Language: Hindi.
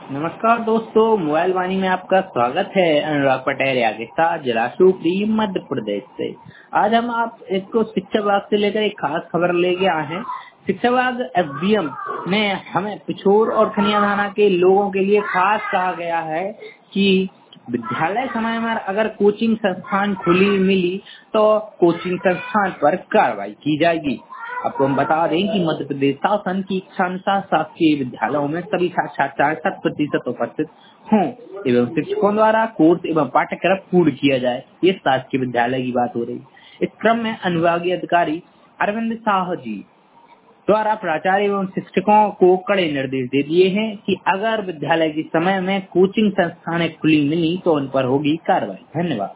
नमस्कार दोस्तों, मोबाइल वाणी में आपका स्वागत है। अनुराग पटेल के साथ जिला शिवपुरी मध्य प्रदेश से। आज हम आप इसको शिक्षा विभाग से लेकर एक खास खबर लेके आए हैं। शिक्षा विभाग एसडीएम ने हमें पिछोर और खनिया थाना के लोगों के लिए खास कहा गया है कि विद्यालय समय में अगर कोचिंग संस्थान खुली मिली तो कोचिंग संस्थान पर कार्रवाई की जाएगी। आपको हम बता दें कि मध्य प्रदेश शासन की इच्छा अनुसार शासकीय विद्यालयों में सभी छात्र 100% उपस्थित हों एवं शिक्षकों द्वारा कोर्स एवं पाठ्यक्रम पूर्ण किया जाए। ये शासकीय विद्यालय की बात हो रही। इस क्रम में अनुविभागीय अधिकारी अरविंद साह जी द्वारा प्राचार्य एवं शिक्षकों को कड़े निर्देश दे दिए हैं कि अगर विद्यालय के समय में कोचिंग संस्थानें खुली मिली तो उन पर होगी कार्रवाई। धन्यवाद।